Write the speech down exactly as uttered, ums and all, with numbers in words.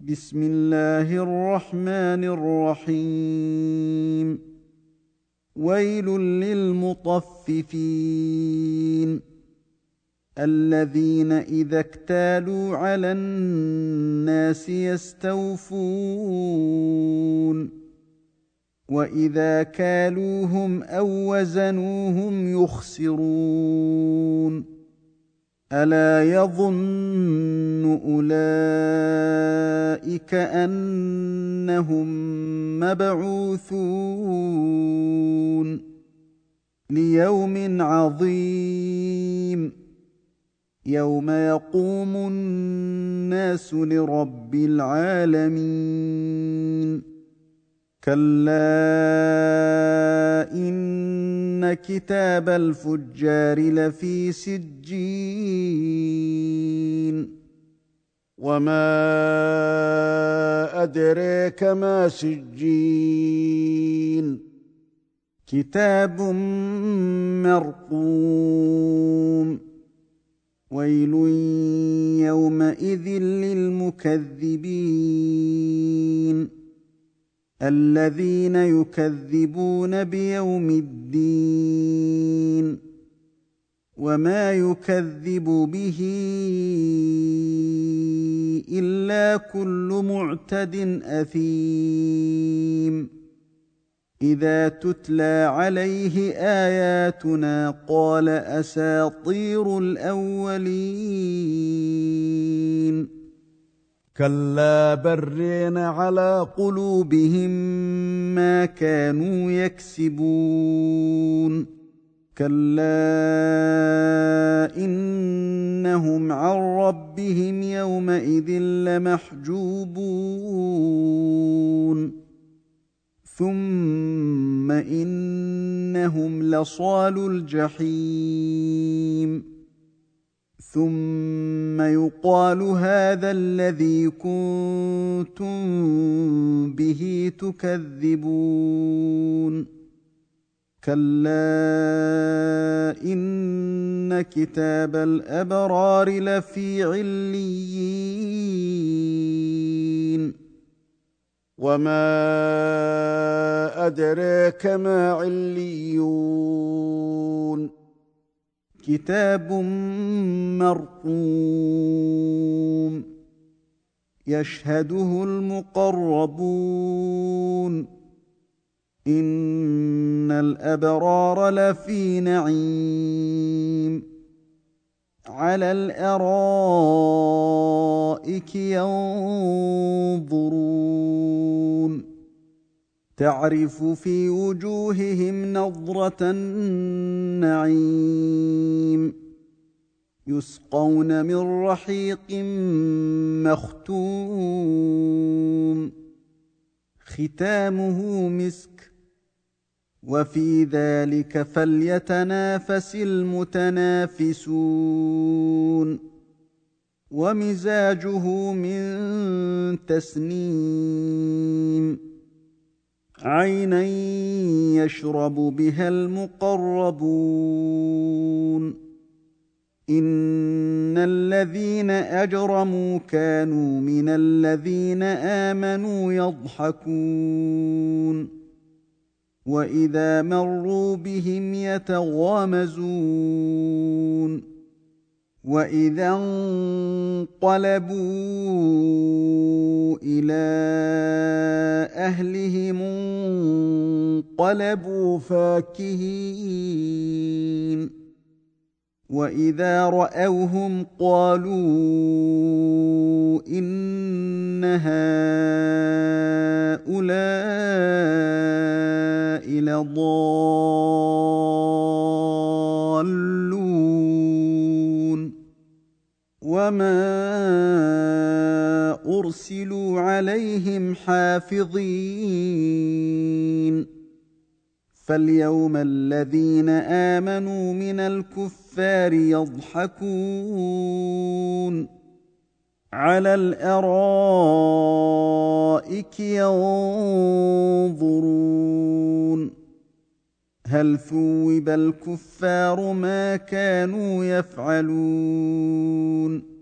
بسم الله الرحمن الرحيم. ويل للمطففين الذين إذا اكتالوا على الناس يستوفون وإذا كالوهم أو وزنوهم يخسرون ألا يظن أولئك أنهم مبعوثون ليوم عظيم يوم يقوم الناس لرب العالمين. كلا إن كتاب الفجار لفي سجين وما أدريك ما سجين كتاب مرقوم ويل يومئذ للمكذبين الذين يكذبون بيوم الدين وما يكذب به إلا كل معتد أثيم إذا تتلى عليه آياتنا قال أساطير الأولين كلا برين على قلوبهم ما كانوا يكسبون كلا إنهم عن ربهم يومئذ لمحجوبون ثم إنهم لصالو الجحيم ثم يقال هذا الذي كنتم به تكذبون كلا إن كتاب الأبرار لفي عليين وما أدريك ما عليون كتاب مرقوم يشهده المقربون إن الأبرار لفي نعيم على الأرائك ينظرون تعرف في وجوههم نضرة النعيم يسقون من رحيق مختوم ختامه مسك وفي ذلك فليتنافس المتنافسون ومزاجه من تسنيم عينا يشرب بها المقربون إن الذين أجرموا كانوا من الذين آمنوا يضحكون وإذا مروا بهم يتغامزون وإذا انقلبوا إلى أهلهم انقلبوا فاكهين وإذا رأوهم قالوا إن هؤلاء لضالون وما أرسلوا عليهم حافظين فاليوم الذين آمنوا من الكفار يضحكون على الأرائك ينظرون هل ثوب الكفار ما كانوا يفعلون